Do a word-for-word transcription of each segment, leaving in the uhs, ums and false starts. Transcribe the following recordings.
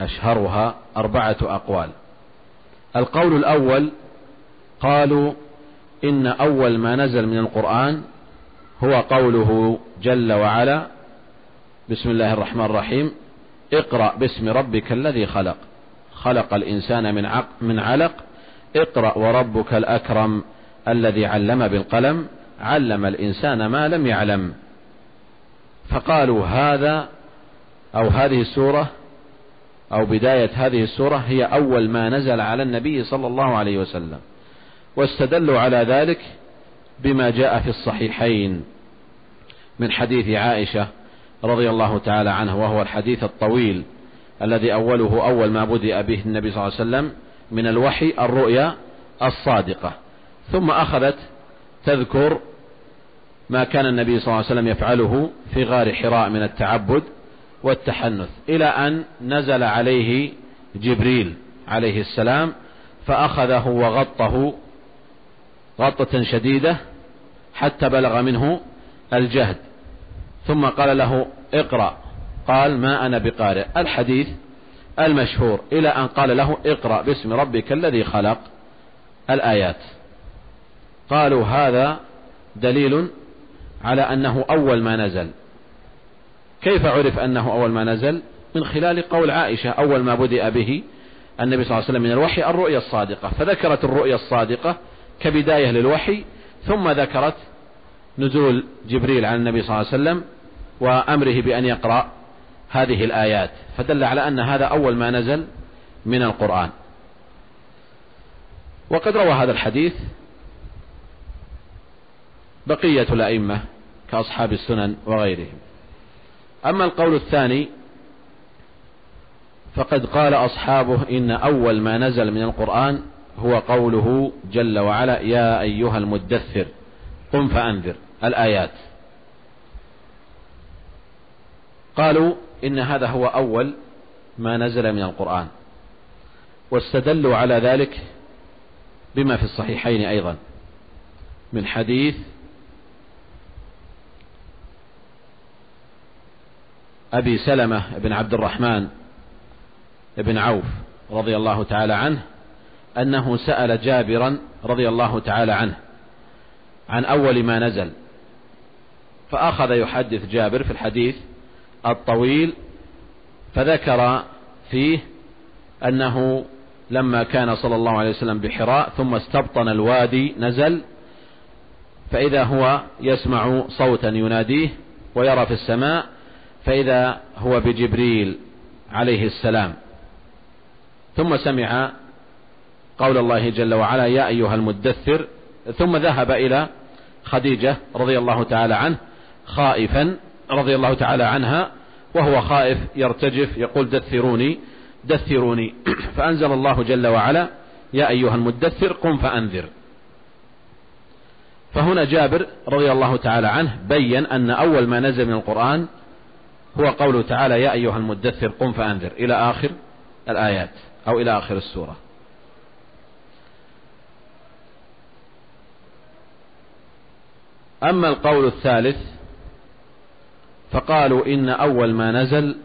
أشهرها أربعة أقوال. القول الأول قالوا إن أول ما نزل من القرآن هو قوله جل وعلا: بسم الله الرحمن الرحيم، اقرأ باسم ربك الذي خلق، خلق الإنسان من عق من علق، اقرأ وربك الأكرم الذي علم بالقلم، علم الإنسان ما لم يعلم. فقالوا هذا أو هذه السورة أو بداية هذه السورة هي أول ما نزل على النبي صلى الله عليه وسلم، واستدلوا على ذلك بما جاء في الصحيحين من حديث عائشة رضي الله تعالى عنه، وهو الحديث الطويل الذي أوله أول ما بدأ به النبي صلى الله عليه وسلم من الوحي الرؤيا الصادقة، ثم أخذت تذكر ما كان النبي صلى الله عليه وسلم يفعله في غار حراء من التعبد والتحنث، إلى أن نزل عليه جبريل عليه السلام فأخذه وغطه غطة شديدة حتى بلغ منه الجهد، ثم قال له اقرأ، قال ما أنا بقارئ، الحديث المشهور، إلى أن قال له اقرأ باسم ربك الذي خلق الآيات. قالوا هذا دليل على أنه أول ما نزل. كيف عرف أنه أول ما نزل؟ من خلال قول عائشة أول ما بدأ به النبي صلى الله عليه وسلم من الوحي الرؤيا الصادقة، فذكرت الرؤيا الصادقة كبداية للوحي، ثم ذكرت نزول جبريل على النبي صلى الله عليه وسلم وأمره بأن يقرأ هذه الآيات، فدل على أن هذا أول ما نزل من القرآن. وقد روى هذا الحديث بقية الأئمة كأصحاب السنن وغيرهم. أما القول الثاني فقد قال أصحابه إن أول ما نزل من القرآن هو قوله جل وعلا: يا أيها المدثر قم فأنذر، الآيات. قالوا إن هذا هو أول ما نزل من القرآن، واستدلوا على ذلك بما في الصحيحين أيضا من حديث أبي سلمة بن عبد الرحمن بن عوف رضي الله تعالى عنه أنه سأل جابرا رضي الله تعالى عنه عن أول ما نزل، فأخذ يحدث جابر في الحديث الطويل، فذكر فيه أنه لما كان صلى الله عليه وسلم بحراء ثم استبطن الوادي نزل، فإذا هو يسمع صوتا يناديه ويرى في السماء، فإذا هو بجبريل عليه السلام، ثم سمع قول الله جل وعلا: يا أيها المدثر، ثم ذهب إلى خديجة رضي الله تعالى عنه خائفا رضي الله تعالى عنها، وهو خائف يرتجف يقول: دثروني دثروني فأنزل الله جل وعلا: يا أيها المدثر قم فأنذر. فهنا جابر رضي الله تعالى عنه بين أن أول ما نزل من القرآن هو قوله تعالى: يا أيها المدثر قم فأنذر، إلى آخر الآيات أو إلى آخر السورة. أما القول الثالث فقالوا إن أول ما نزل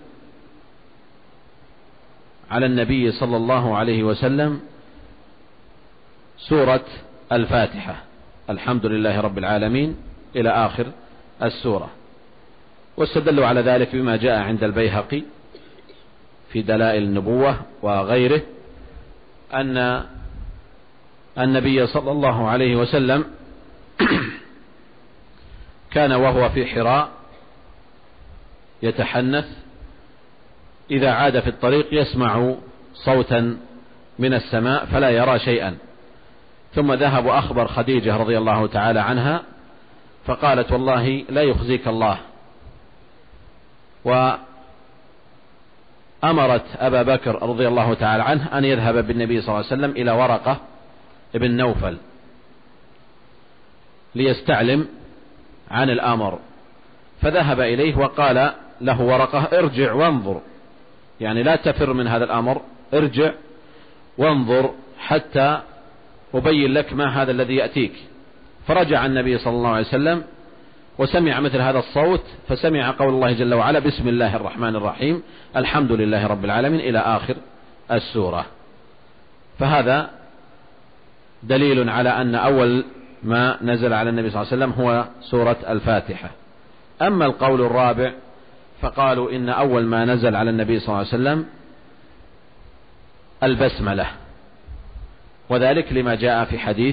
على النبي صلى الله عليه وسلم سورة الفاتحة، الحمد لله رب العالمين، إلى آخر السورة. واستدلوا على ذلك بما جاء عند البيهقي في دلائل النبوة وغيره أن النبي صلى الله عليه وسلم كان وهو في حراء يتحنث، إذا عاد في الطريق يسمع صوتا من السماء فلا يرى شيئا، ثم ذهب وأخبر خديجة رضي الله تعالى عنها، فقالت: والله لا يخزيك الله. وأمرت أبا بكر رضي الله تعالى عنه أن يذهب بالنبي صلى الله عليه وسلم إلى ورقة ابن نوفل ليستعلم عن الأمر، فذهب إليه وقال له ورقة: ارجع وانظر، يعني لا تفر من هذا الأمر، ارجع وانظر حتى أبين لك ما هذا الذي يأتيك. فرجع النبي صلى الله عليه وسلم وسمع مثل هذا الصوت فسمع قول الله جل وعلا بسم الله الرحمن الرحيم الحمد لله رب العالمين إلى آخر السورة. فهذا دليل على أن أول ما نزل على النبي صلى الله عليه وسلم هو سورة الفاتحة. أما القول الرابع فقالوا إن أول ما نزل على النبي صلى الله عليه وسلم البسملة، وذلك لما جاء في حديث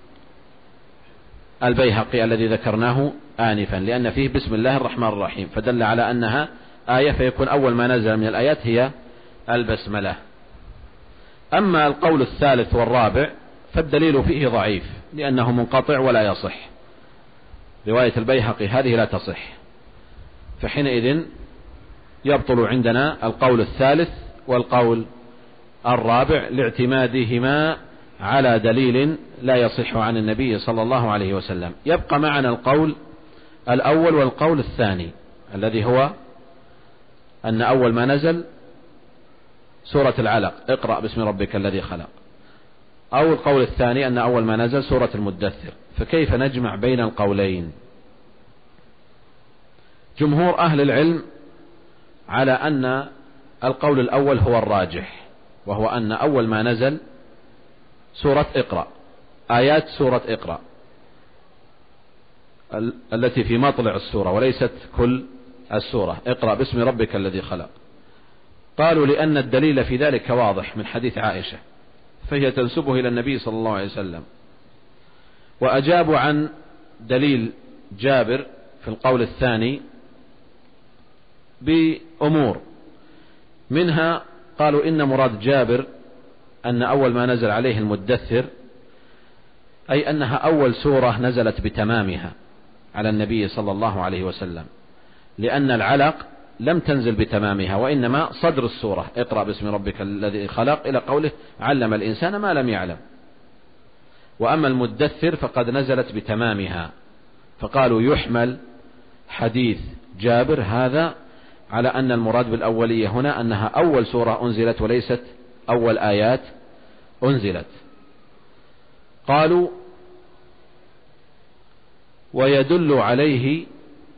البيهقي الذي ذكرناه آنفا، لأن فيه بسم الله الرحمن الرحيم فدل على أنها آية، فيكون أول ما نزل من الآيات هي البسملة. أما القول الثالث والرابع فالدليل فيه ضعيف لأنه منقطع ولا يصح، رواية البيهقي هذه لا تصح، فحينئذ يبطل عندنا القول الثالث والقول الرابع لاعتمادهما على دليل لا يصح عن النبي صلى الله عليه وسلم. يبقى معنا القول الأول والقول الثاني الذي هو أن أول ما نزل سورة العلق اقرأ باسم ربك الذي خلق، أو القول الثاني أن أول ما نزل سورة المدثر. فكيف نجمع بين القولين؟ جمهور أهل العلم على أن القول الأول هو الراجح، وهو أن أول ما نزل سورة اقرأ، آيات سورة اقرأ التي في مطلع السورة وليست كل السورة، اقرأ باسم ربك الذي خلق. قالوا لأن الدليل في ذلك واضح من حديث عائشة، فهي تنسبه إلى النبي صلى الله عليه وسلم. وأجابوا عن دليل جابر في القول الثاني بأمور، منها قالوا إن مراد جابر أن أول ما نزل عليه المدثر أي أنها أول سورة نزلت بتمامها على النبي صلى الله عليه وسلم، لأن العلق لم تنزل بتمامها وإنما صدر السورة اقرأ باسم ربك الذي خلق إلى قوله علم الإنسان ما لم يعلم. وأما المدثر فقد نزلت بتمامها، فقالوا يحمل حديث جابر هذا على أن المراد بالأولية هنا أنها أول سورة أنزلت وليست أول آيات أنزلت. قالوا ويدل عليه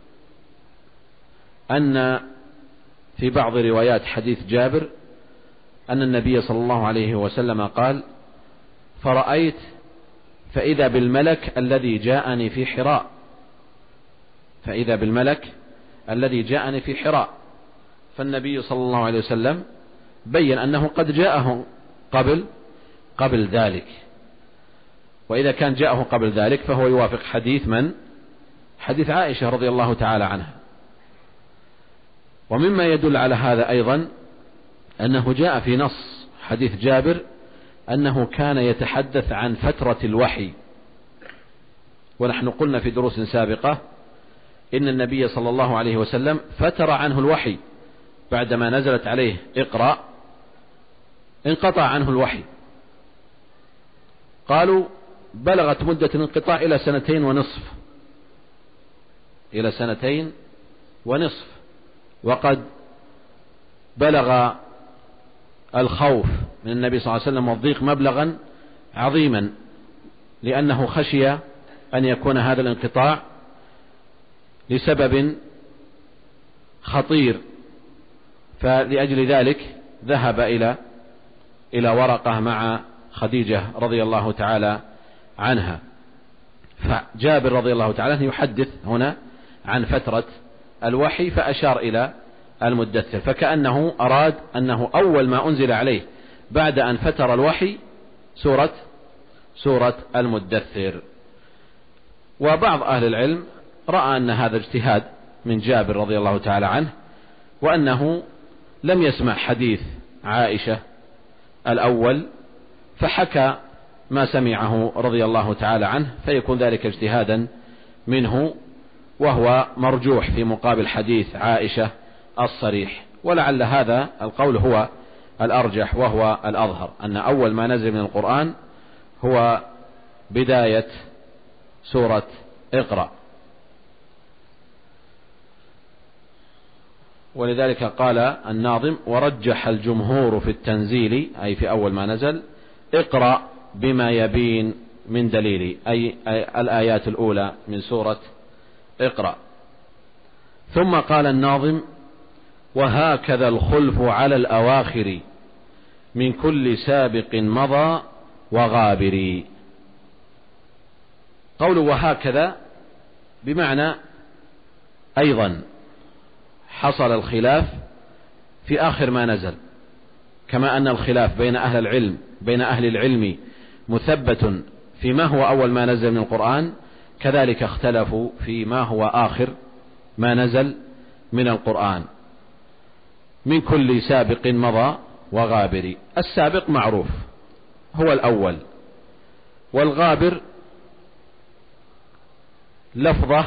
أن في بعض روايات حديث جابر أن النبي صلى الله عليه وسلم قال فرأيت فإذا بالملك الذي جاءني في حراء، فإذا بالملك الذي جاءني في حراء. فالنبي صلى الله عليه وسلم بين أنه قد جاءه قبل قبل ذلك، وإذا كان جاءه قبل ذلك فهو يوافق حديث من؟ حديث عائشة رضي الله تعالى عنها. ومما يدل على هذا أيضا أنه جاء في نص حديث جابر أنه كان يتحدث عن فترة الوحي، ونحن قلنا في دروس سابقة إن النبي صلى الله عليه وسلم فتر عنه الوحي بعدما نزلت عليه اقرأ، انقطع عنه الوحي. قالوا بلغت مدة الانقطاع إلى سنتين ونصف، إلى سنتين ونصف، وقد بلغ الخوف من النبي صلى الله عليه وسلم والضيق مبلغا عظيما، لأنه خشي أن يكون هذا الانقطاع لسبب خطير، فلأجل ذلك ذهب إلى إلى ورقة مع خديجة رضي الله تعالى عنها. فجابر رضي الله تعالى عنه يحدث هنا عن فترة الوحي فأشار إلى المدثر، فكأنه أراد أنه أول ما أنزل عليه بعد أن فتر الوحي سورة سورة المدثر. وبعض أهل العلم رأى أن هذا اجتهاد من جابر رضي الله تعالى عنه، وأنه لم يسمع حديث عائشة الأول فحكى ما سمعه رضي الله تعالى عنه، فيكون ذلك اجتهادا منه، وهو مرجوح في مقابل حديث عائشة الصريح. ولعل هذا القول هو الأرجح وهو الأظهر، أن أول ما نزل من القرآن هو بداية سورة اقرأ. ولذلك قال الناظم ورجح الجمهور في التنزيل أي في أول ما نزل اقرأ بما يبين من دليل، أي الآيات الأولى من سورة اقرأ. ثم قال الناظم: وهكذا الخلف على الأواخر من كل سابق مضى وغابر. قوله وهكذا بمعنى أيضا حصل الخلاف في آخر ما نزل، كما أن الخلاف بين أهل العلم بين أهل العلم مثبت فيما هو أول ما نزل من القرآن، كذلك اختلفوا فيما هو آخر ما نزل من القرآن. من كل سابق مضى وغابر. السابق معروف هو الأول، والغابر لفظة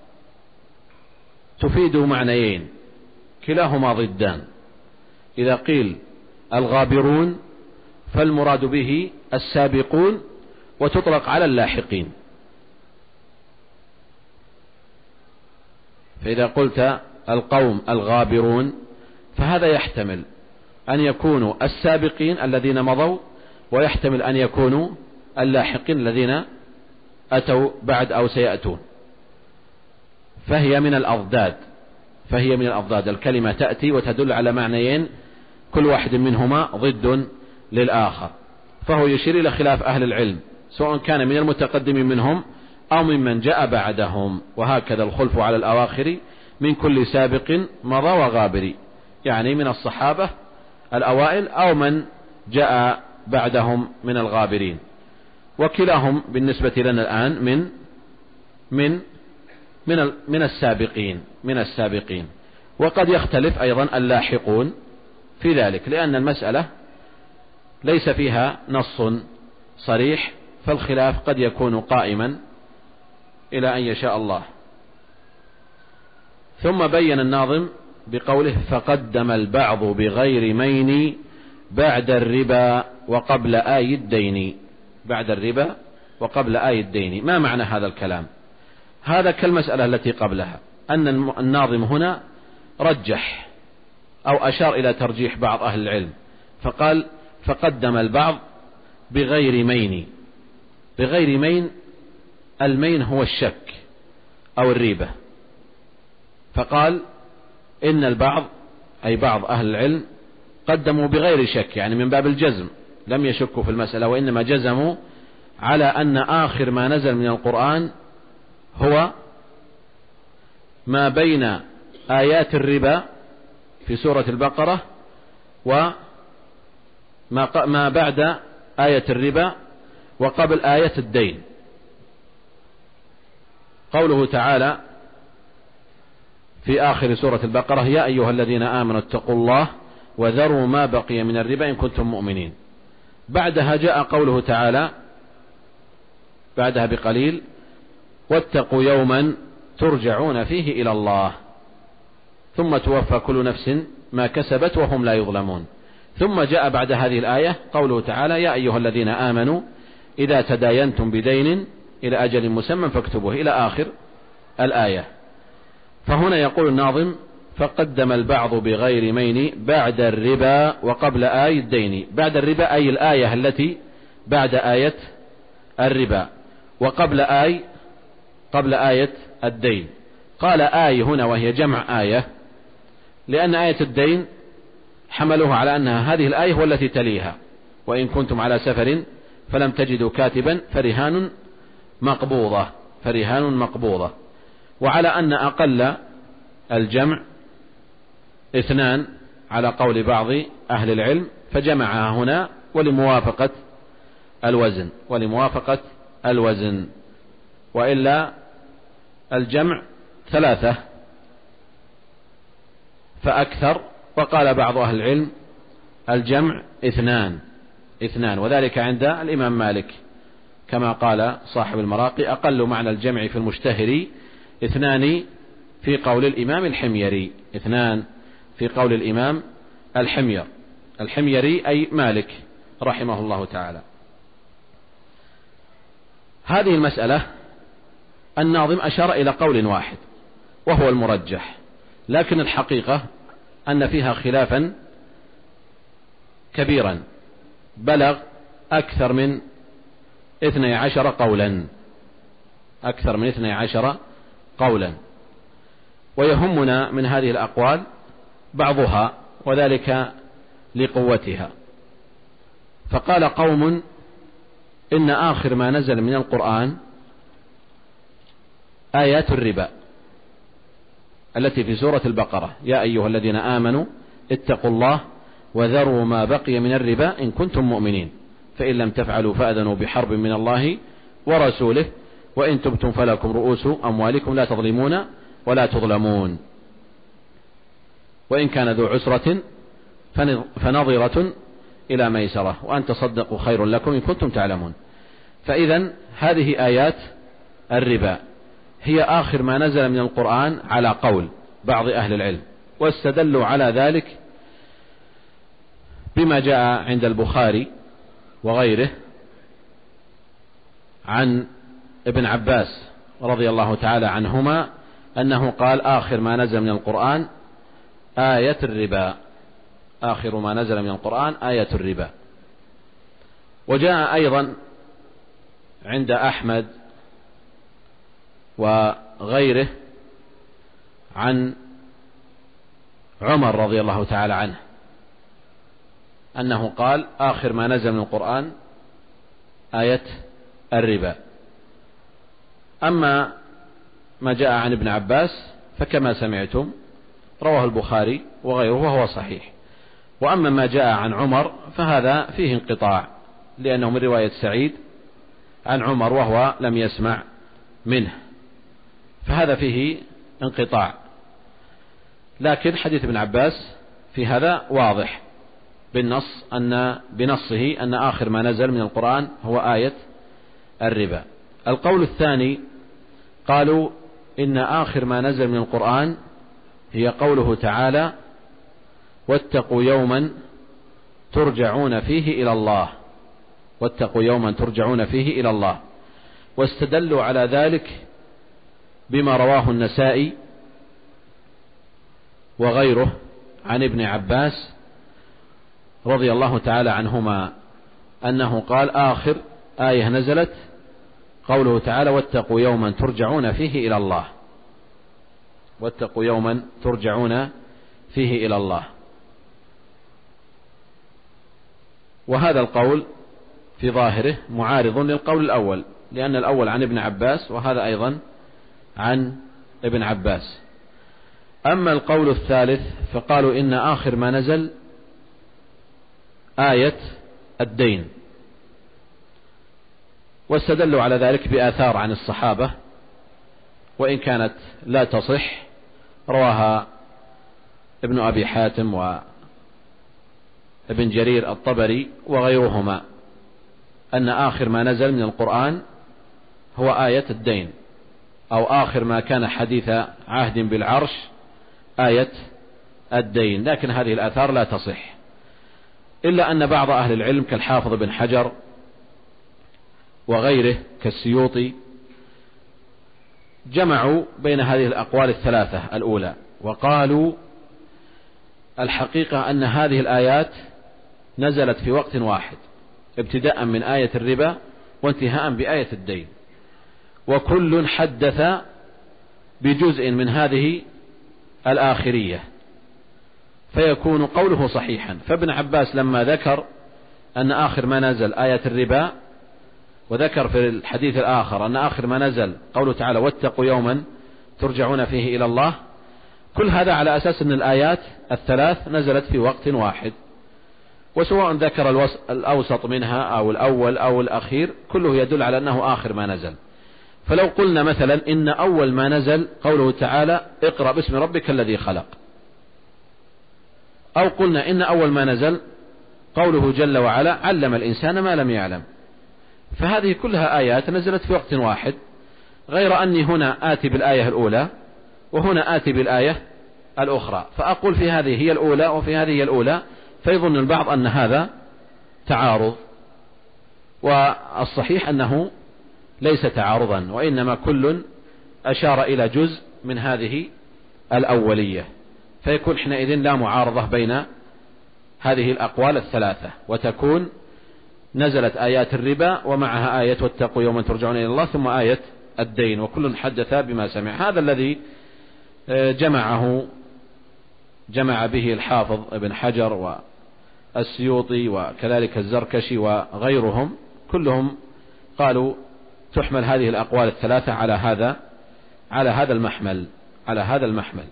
تفيد معنيين كلاهما ضدان. إذا قيل الغابرون فالمراد به السابقون، وتطلق على اللاحقين. فإذا قلت القوم الغابرون فهذا يحتمل أن يكونوا السابقين الذين مضوا، ويحتمل أن يكونوا اللاحقين الذين أتوا بعد أو سيأتون. فهي من الأضداد فهي من الأضداد الكلمة تأتي وتدل على معنيين كل واحد منهما ضد للآخر. فهو يشير إلى خلاف أهل العلم سواء كان من المتقدمين منهم أو ممن جاء بعدهم. وهكذا الخلف على الأواخر من كل سابق مضى وغابر، يعني من الصحابة الأوائل أو من جاء بعدهم من الغابرين. وكلاهم بالنسبة لنا الآن من من من من السابقين من السابقين. وقد يختلف أيضا اللاحقون في ذلك، لأن المسألة ليس فيها نص صريح، فالخلاف قد يكون قائما إلى أن يشاء الله. ثم بين الناظم بقوله: فقدم البعض بغير مين بعد الربا وقبل آي الدين. بعد الربا وقبل آي الدين. ما معنى هذا الكلام؟ هذا كالمسألة التي قبلها، أن الناظم هنا رجح أو أشار إلى ترجيح بعض أهل العلم، فقال: فقدم البعض بغير مين. بغير مين، المين هو الشك أو الريبة. فقال إن البعض أي بعض أهل العلم قدموا بغير شك، يعني من باب الجزم، لم يشكوا في المسألة، وإنما جزموا على أن آخر ما نزل من القرآن هو ما بين آيات الربا في سورة البقرة وما ما بعد آية الربا وقبل آية الدين. قوله تعالى في آخر سورة البقرة: يا أيها الذين آمنوا اتقوا الله وذروا ما بقي من الربا إن كنتم مؤمنين. بعدها جاء قوله تعالى بعدها بقليل: واتقوا يوما ترجعون فيه إلى الله ثم توفى كل نفس ما كسبت وهم لا يظلمون. ثم جاء بعد هذه الآية قوله تعالى: يا أيها الذين آمنوا إذا تداينتم بدين إلى أجل مسمى فاكتبوه، إلى آخر الآية. فهنا يقول الناظم: فقدم البعض بغير مين بعد الربا وقبل آي الدين. بعد الربا أي الآية التي بعد آية الربا، وقبل آي قبل آية الدين. قال آي هنا وهي جمع آية، لأن آية الدين حملوها على أنها هذه الآية والتي تليها: وإن كنتم على سفر فلم تجدوا كاتبا فرهان مقبوضة فرهان مقبوضة وعلى أن أقل الجمع اثنان على قول بعض أهل العلم، فجمعها هنا ولموافقة الوزن ولموافقة الوزن وإلا الجمع ثلاثة فأكثر. وقال بعض أهل العلم الجمع اثنان اثنان وذلك عند الإمام مالك، كما قال صاحب المراقي: أقل معنى الجمع في المشتهر اثنان في قول الإمام الحميري. اثنان في قول الإمام الحمير الحميري أي مالك رحمه الله تعالى. هذه المسألة الناظم أشار إلى قول واحد وهو المرجح، لكن الحقيقة أن فيها خلافا كبيرا بلغ أكثر من اثني عشر قولا أكثر من اثني عشر قولا. ويهمنا من هذه الأقوال بعضها، وذلك لقوتها. فقال قوم إن آخر ما نزل من القرآن آيات الربا التي في سورة البقرة: يا أيها الذين آمنوا اتقوا الله وذروا ما بقي من الربا إن كنتم مؤمنين فإن لم تفعلوا فأذنوا بحرب من الله ورسوله وإن تبتم فلكم رؤوس أموالكم لا تظلمون ولا تظلمون وإن كان ذو عسرة فنظرة إلى ميسرة وأن تصدقوا خير لكم إن كنتم تعلمون. فإذا هذه آيات الربا هي آخر ما نزل من القرآن على قول بعض أهل العلم، واستدلوا على ذلك بما جاء عند البخاري وغيره عن ابن عباس رضي الله تعالى عنهما أنه قال: آخر ما نزل من القرآن آية الربا، آخر ما نزل من القرآن آية الربا. وجاء أيضا عند أحمد وغيره عن عمر رضي الله تعالى عنه أنه قال: آخر ما نزل من القرآن آية الربا. أما ما جاء عن ابن عباس فكما سمعتم رواه البخاري وغيره وهو صحيح. وأما ما جاء عن عمر فهذا فيه انقطاع، لأنه من رواية سعيد عن عمر وهو لم يسمع منه، فهذا فيه انقطاع. لكن حديث ابن عباس في هذا واضح بالنص أن بنصه أن آخر ما نزل من القرآن هو آية الربا. القول الثاني قالوا إن آخر ما نزل من القرآن هي قوله تعالى: واتقوا يوما ترجعون فيه إلى الله، واتقوا يوما ترجعون فيه إلى الله. واستدلوا على ذلك بما رواه النسائي وغيره عن ابن عباس رضي الله تعالى عنهما أنه قال: آخر آية نزلت قوله تعالى: واتقوا يوما ترجعون فيه إلى الله، واتقوا يوما ترجعون فيه إلى الله. وهذا القول في ظاهره معارض للقول الأول، لأن الأول عن ابن عباس وهذا أيضا عن ابن عباس. أما القول الثالث فقالوا إن آخر ما نزل آية الدين، واستدلوا على ذلك بآثار عن الصحابة وإن كانت لا تصح، رواها ابن أبي حاتم وابن جرير الطبري وغيرهما أن آخر ما نزل من القرآن هو آية الدين، أو آخر ما كان حديث عهد بالعرش آية الدين. لكن هذه الآثار لا تصح، إلا أن بعض أهل العلم كالحافظ بن حجر وغيره كالسيوطي جمعوا بين هذه الأقوال الثلاثة الأولى، وقالوا الحقيقة أن هذه الآيات نزلت في وقت واحد، ابتداء من آية الربا وانتهاء بآية الدين، وكل حدث بجزء من هذه الآخرية، فيكون قوله صحيحا. فابن عباس لما ذكر أن آخر ما نزل آية الربا، وذكر في الحديث الآخر أن آخر ما نزل قوله تعالى: واتقوا يوما ترجعون فيه إلى الله، كل هذا على أساس أن الآيات الثلاث نزلت في وقت واحد، وسواء ذكر الأوسط منها أو الأول أو الأخير كله يدل على أنه آخر ما نزل. فلو قلنا مثلا إن أول ما نزل قوله تعالى: اقرأ باسم ربك الذي خلق، أو قلنا إن أول ما نزل قوله جل وعلا: علم الإنسان ما لم يعلم، فهذه كلها آيات نزلت في وقت واحد، غير أني هنا آتي بالآية الأولى وهنا آتي بالآية الأخرى، فأقول في هذه هي الأولى وفي هذه هي الأولى، فيظن البعض أن هذا تعارض، والصحيح أنه ليس تعارضا، وإنما كل أشار إلى جزء من هذه الأولية، فيكون حينئذ لا معارضة بين هذه الأقوال الثلاثة، وتكون نزلت آيات الربا ومعها آية واتقوا يوما ترجعون إلى الله ثم آية الدين، وكل حدث بما سمع. هذا الذي جمعه جمع به الحافظ ابن حجر والسيوطي وكذلك الزركشي وغيرهم، كلهم قالوا تحمل هذه الأقوال الثلاثة على هذا على هذا المحمل على هذا المحمل.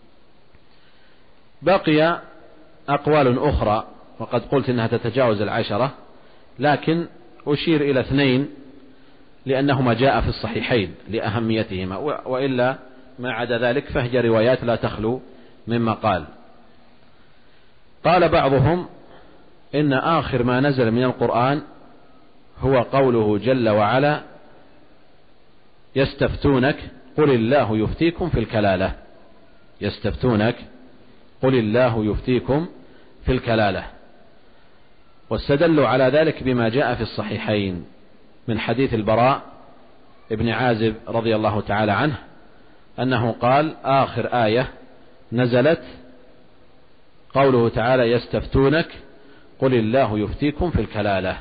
بقي أقوال أخرى، وقد قلت إنها تتجاوز العشرة، لكن أشير إلى اثنين لأنهما جاء في الصحيحين لأهميتهما، وإلا ما عدا ذلك فهي روايات لا تخلو من مقال. قال بعضهم إن آخر ما نزل من القرآن هو قوله جل وعلا يستفتونك قل الله يفتيكم في الكلالة. يستفتونك قل الله يفتيكم في الكلالة، واستدلوا على ذلك بما جاء في الصحيحين من حديث البراء ابن عازب رضي الله تعالى عنه أنه قال آخر آية نزلت قوله تعالى يستفتونك قل الله يفتيكم في الكلالة.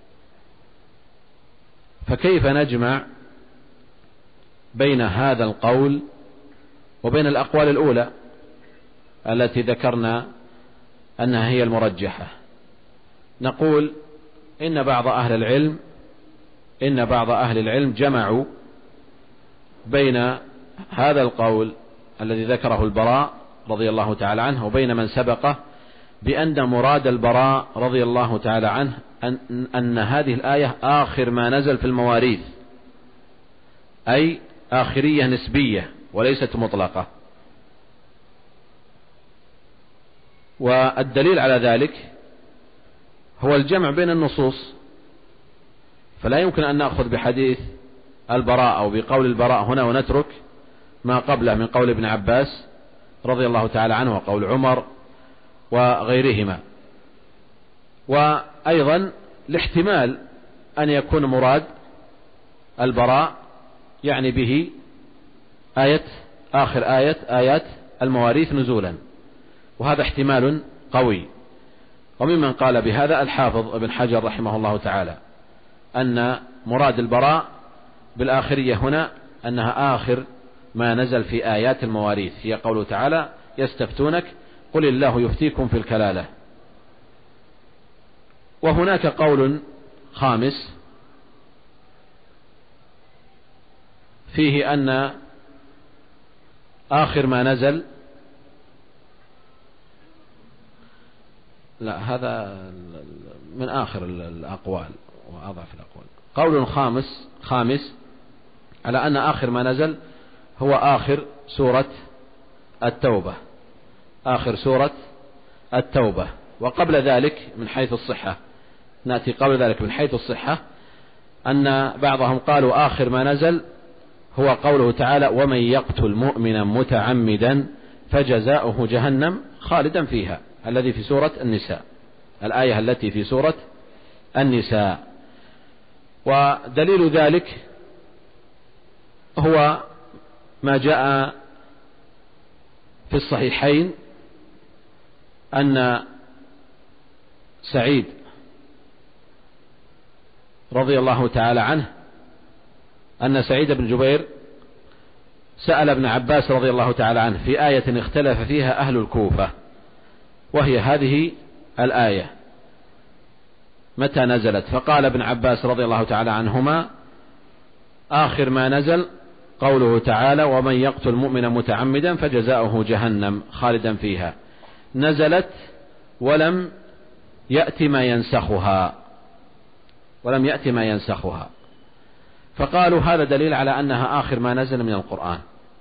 فكيف نجمع بين هذا القول وبين الأقوال الأولى التي ذكرنا أنها هي المرجحة؟ نقول إن بعض أهل العلم إن بعض أهل العلم جمعوا بين هذا القول الذي ذكره البراء رضي الله تعالى عنه وبين من سبقه بأن مراد البراء رضي الله تعالى عنه أن, أن هذه الآية آخر ما نزل في المواريث، أي آخرية نسبية وليست مطلقة. والدليل على ذلك هو الجمع بين النصوص، فلا يمكن أن نأخذ بحديث البراء أو بقول البراء هنا ونترك ما قبله من قول ابن عباس رضي الله تعالى عنه وقول عمر وغيرهما. وأيضا الاحتمال أن يكون مراد البراء يعني به آية آخر آية آيات المواريث نزولا، وهذا احتمال قوي. وممن قال بهذا الحافظ ابن حجر رحمه الله تعالى أن مراد البراء بالآخرية هنا أنها آخر ما نزل في آيات المواريث، هي قوله تعالى يستفتونك قل الله يفتيكم في الكلالة. وهناك قول خامس فيه أن آخر ما نزل، لا هذا من آخر الأقوال وأضعف الأقوال. قول خامس خامس على أن آخر ما نزل هو آخر سورة التوبة، آخر سورة التوبة. وقبل ذلك من حيث الصحة، نأتي قبل ذلك من حيث الصحة أن بعضهم قالوا آخر ما نزل هو قوله تعالى ومن يقتل مؤمنا متعمدا فجزاؤه جهنم خالدا فيها، الذي في سورة النساء، الآية التي في سورة النساء. ودليل ذلك هو ما جاء في الصحيحين أن سعيد رضي الله تعالى عنه أن سعيد بن جبير سأل ابن عباس رضي الله تعالى عنه في آية اختلف فيها أهل الكوفة، وهي هذه الآية متى نزلت؟ فقال ابن عباس رضي الله تعالى عنهما آخر ما نزل قوله تعالى ومن يقتل مؤمنا متعمدا فجزاؤه جهنم خالدا فيها، نزلت ولم يأتي ما ينسخها ولم يأتي ما ينسخها فقالوا هذا دليل على أنها آخر ما نزل من القرآن.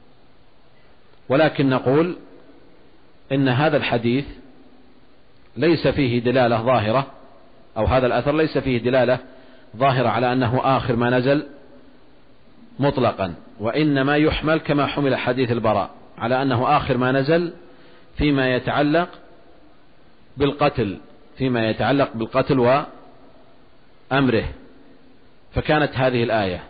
ولكن نقول إن هذا الحديث ليس فيه دلالة ظاهرة، أو هذا الأثر ليس فيه دلالة ظاهرة على أنه آخر ما نزل مطلقا، وإنما يحمل كما حمل حديث البراء على أنه آخر ما نزل فيما يتعلق بالقتل فيما يتعلق بالقتل وأمره، فكانت هذه الآية.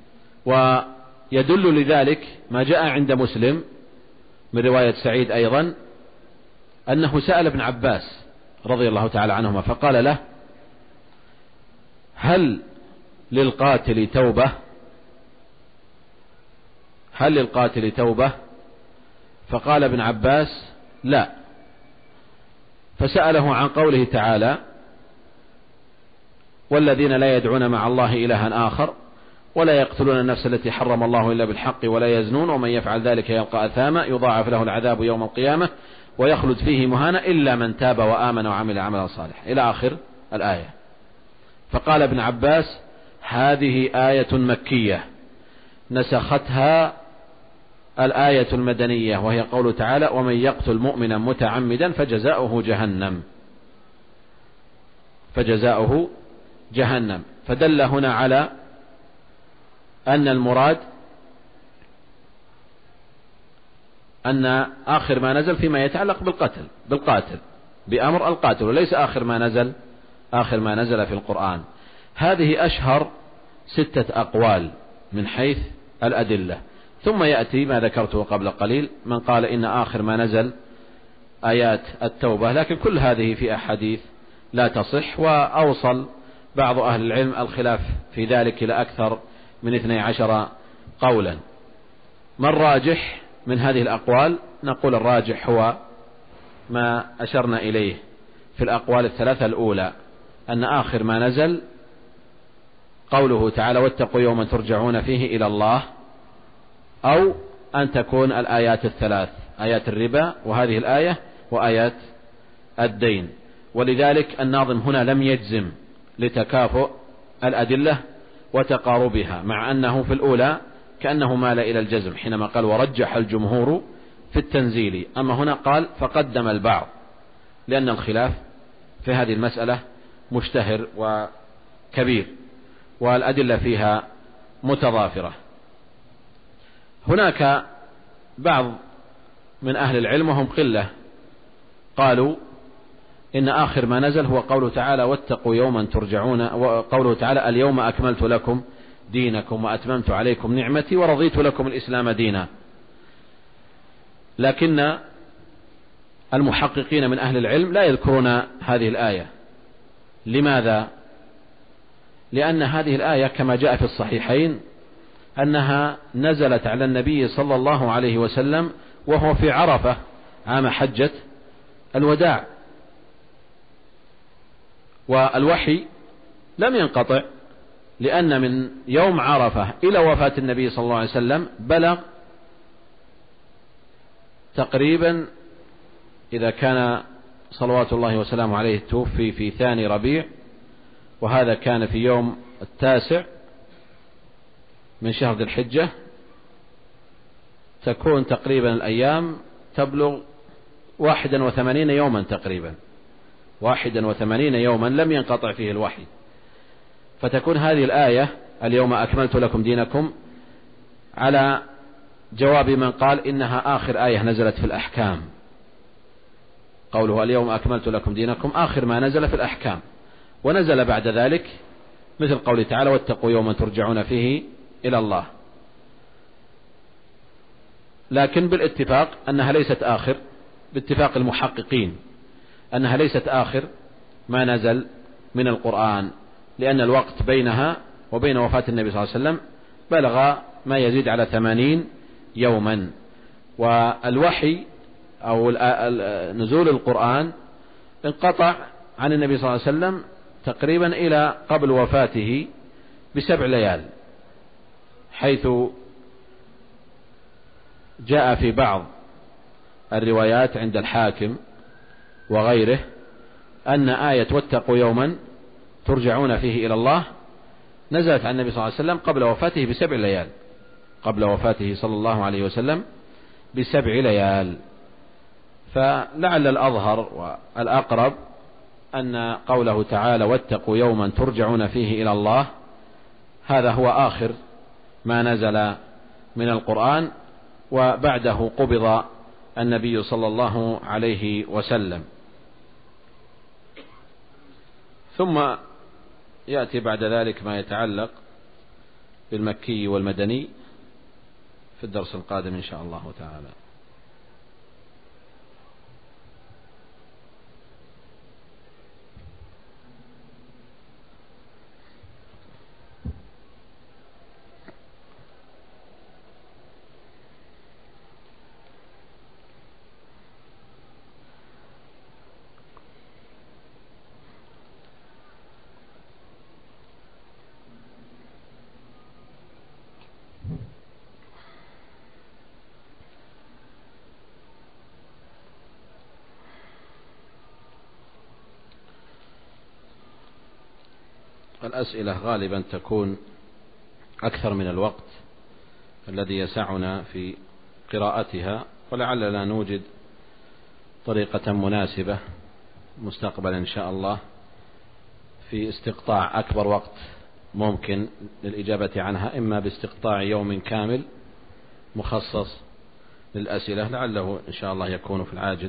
ويدل لذلك ما جاء عند مسلم من رواية سعيد أيضا أنه سأل ابن عباس رضي الله تعالى عنهما فقال له هل للقاتل توبة؟ هل للقاتل توبة؟ فقال ابن عباس لا. فسأله عن قوله تعالى والذين لا يدعون مع الله إلها آخر ولا يقتلون النفس التي حرم الله إلا بالحق ولا يزنون ومن يفعل ذلك يلقى أثاما يضاعف له العذاب يوم القيامة ويخلد فيه مهانا إلا من تاب وآمن وعمل عملا صالحا إلى آخر الآية. فقال ابن عباس هذه آية مكية نسختها الآية المدنية وهي قوله تعالى ومن يقتل مؤمنا متعمدا فجزاؤه جهنم فجزاؤه جهنم. فدل هنا على أن المراد أن آخر ما نزل فيما يتعلق بالقتل بالقاتل بأمر القاتل وليس آخر ما نزل آخر ما نزل في القرآن. هذه أشهر ستة أقوال من حيث الأدلة. ثم يأتي ما ذكرته قبل قليل من قال إن آخر ما نزل آيات التوبة، لكن كل هذه في أحاديث لا تصح. وأوصل بعض أهل العلم الخلاف في ذلك إلى أكثر من اثني عشر قولا. ما الراجح من هذه الأقوال؟ نقول الراجح هو ما أشرنا إليه في الأقوال الثلاثة الأولى أن آخر ما نزل قوله تعالى واتقوا يوما ترجعون فيه إلى الله، أو أن تكون الآيات الثلاث آيات الربا وهذه الآية وآيات الدين. ولذلك الناظم هنا لم يجزم لتكافؤ الأدلة وتقاربها، مع أنه في الأولى كأنه مال إلى الجزم حينما قال ورجح الجمهور في التنزيل، أما هنا قال فقدم البعض لأن الخلاف في هذه المسألة مشتهر وكبير والأدلة فيها متضافرة. هناك بعض من أهل العلم وهم قلة قالوا إن آخر ما نزل هو قوله تعالى واتقوا يوما ترجعون، وقوله تعالى اليوم أكملت لكم دينكم وأتممت عليكم نعمتي ورضيت لكم الإسلام دينا. لكن المحققين من أهل العلم لا يذكرون هذه الآية. لماذا؟ لأن هذه الآية كما جاء في الصحيحين أنها نزلت على النبي صلى الله عليه وسلم وهو في عرفة عام حجة الوداع، والوحي لم ينقطع، لأن من يوم عرفة إلى وفاة النبي صلى الله عليه وسلم بلغ تقريبا، إذا كان صلوات الله وسلامه عليه توفي في ثاني ربيع وهذا كان في يوم التاسع من شهر ذي الحجة، تكون تقريبا الأيام تبلغ واحدا وثمانين يوما تقريبا واحدا وثمانين يوما لم ينقطع فيه الوحي. فتكون هذه الآية اليوم أكملت لكم دينكم على جواب من قال إنها آخر آية نزلت في الأحكام. قوله اليوم أكملت لكم دينكم آخر ما نزل في الأحكام، ونزل بعد ذلك مثل قوله تعالى واتقوا يوما ترجعون فيه إلى الله. لكن بالاتفاق أنها ليست آخر، باتفاق المحققين أنها ليست آخر ما نزل من القرآن، لأن الوقت بينها وبين وفاة النبي صلى الله عليه وسلم بلغ ما يزيد على ثمانين يوما. والوحي أو نزول القرآن انقطع عن النبي صلى الله عليه وسلم تقريبا إلى قبل وفاته بسبع ليال، حيث جاء في بعض الروايات عند الحاكم وغيره أن آية واتقوا يوما ترجعون فيه إلى الله نزلت عن النبي صلى الله عليه وسلم قبل وفاته بسبع ليال قبل وفاته صلى الله عليه وسلم بسبع ليال. فلعل الأظهر والأقرب أن قوله تعالى واتقوا يوما ترجعون فيه إلى الله هذا هو آخر ما نزل من القرآن، وبعده قبض النبي صلى الله عليه وسلم. ثم يأتي بعد ذلك ما يتعلق بالمكي والمدني في الدرس القادم إن شاء الله تعالى. الأسئلة غالبا تكون أكثر من الوقت الذي يسعنا في قراءتها، ولعلنا نوجد طريقة مناسبة مستقبلا إن شاء الله في استقطاع أكبر وقت ممكن للإجابة عنها، إما باستقطاع يوم كامل مخصص للأسئلة لعله إن شاء الله يكون في العاجل.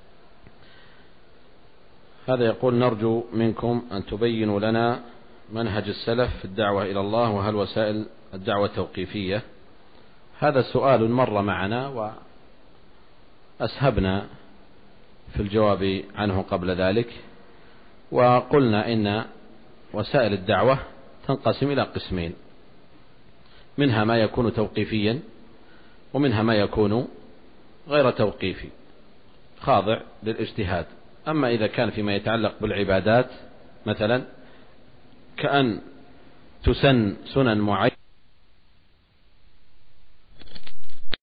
هذا يقول: نرجو منكم أن تبينوا لنا منهج السلف في الدعوة إلى الله، وهل وسائل الدعوة توقيفية؟ هذا سؤال مر معنا وأسهبنا في الجواب عنه قبل ذلك، وقلنا إن وسائل الدعوة تنقسم إلى قسمين: منها ما يكون توقيفيا، ومنها ما يكون غير توقيفي خاضع للاجتهاد. أما إذا كان فيما يتعلق بالعبادات مثلا كأن تسن سنن معينة